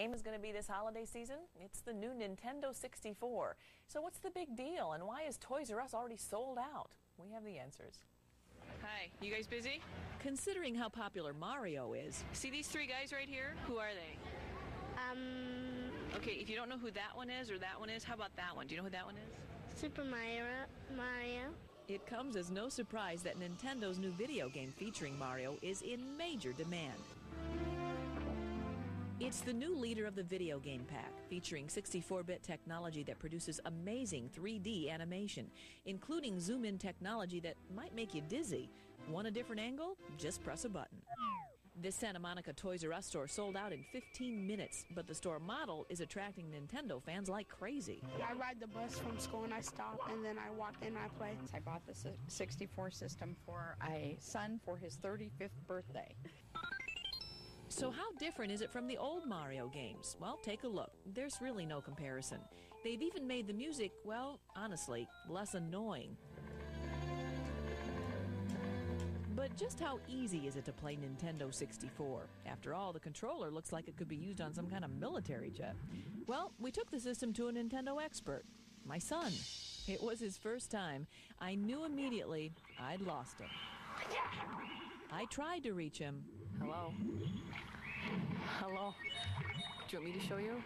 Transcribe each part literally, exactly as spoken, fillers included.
game is going to be this holiday season? It's the new Nintendo sixty-four. So what's the big deal, and why is Toys R Us already sold out? We have the answers. Hi, you guys busy? Considering how popular Mario is. See these three guys right here? Who are they? Um, Okay, if you don't know who that one is or that one is, how about that one? Do you know who that one is? Super Mario. Mario. It comes as no surprise that Nintendo's new video game featuring Mario is in major demand. It's the new leader of the video game pack, featuring sixty-four bit technology that produces amazing three D animation, including zoom-in technology that might make you dizzy. Want a different angle? Just press a button. This Santa Monica Toys R Us store sold out in fifteen minutes, but the store model is attracting Nintendo fans like crazy. I ride the bus from school and I stop and then I walk in and I play. I bought the sixty-four system for a son for his thirty-fifth birthday. So how different is it from the old Mario games? Well, take a look. There's really no comparison. They've even made the music, well, honestly, less annoying. But just how easy is it to play Nintendo sixty-four? After all, the controller looks like it could be used on some kind of military jet. Well, we took the system to a Nintendo expert, my son. It was his first time. I knew immediately I'd lost him. I tried to reach him. Hello? Hello? Do you want me to show you?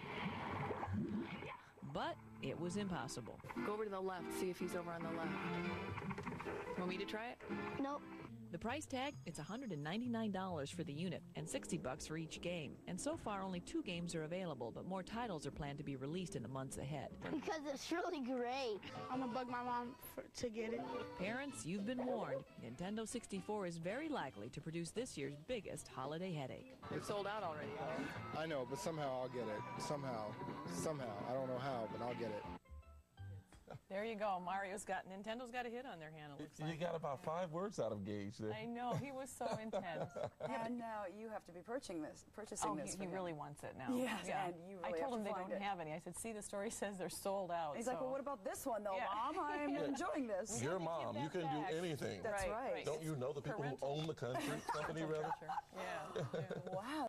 But it was impossible. Go over to the left, see if he's over on the left. Want me to try it? Nope. The price tag, it's one hundred ninety-nine dollars for the unit and sixty bucks for each game. And so far, only two games are available, but more titles are planned to be released in the months ahead. Because it's really great. I'm gonna bug my mom for, to get it. Parents, you've been warned. Nintendo sixty-four is very likely to produce this year's biggest holiday headache. It's sold out already. I know, but somehow I'll get it. Somehow. Somehow. I don't know how, but I'll get it. There you go. Mario's got, Nintendo's got a hit on their hand, it looks You like. got about five words out of Gage there. I know, he was so intense. And now you have to be purchasing this. Purchasing Oh, this he, for he him. really wants it now. Yes, yeah. and you really I told have him to they find don't it. have any. I said, see, the story says they're sold out. He's so. like, well, what about this one, though, Yeah. Mom? I'm Yeah. enjoying this. Your mom, that you can back. do anything. That's Right, right. right. Don't you know the people Parental- who own the country, company, rather? Yeah. yeah. Wow.